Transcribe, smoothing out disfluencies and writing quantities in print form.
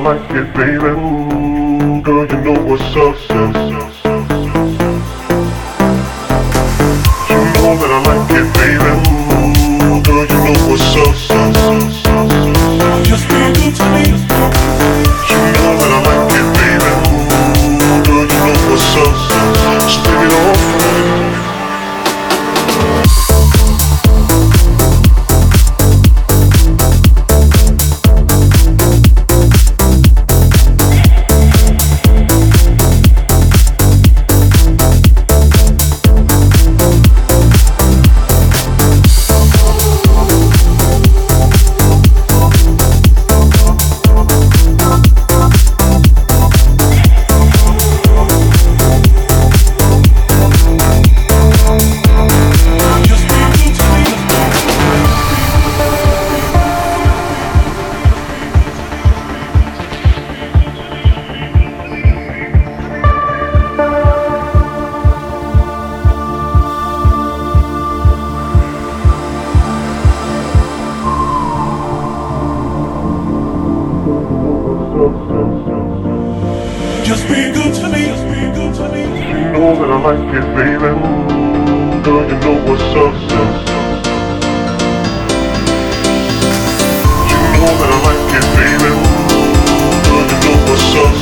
like it, baby. Ooh, girl, you know what's up. You know that I like it, baby. Ooh, girl, you know what's up. Just be good to me. You know that I like it, baby. Ooh, girl, you know what's up. Just take it off for me. Just be good to me. Just be good to me. You know that I like it, baby. Ooh, girl, you know what's up. You know that I like it, baby. Ooh, girl, you know what's up.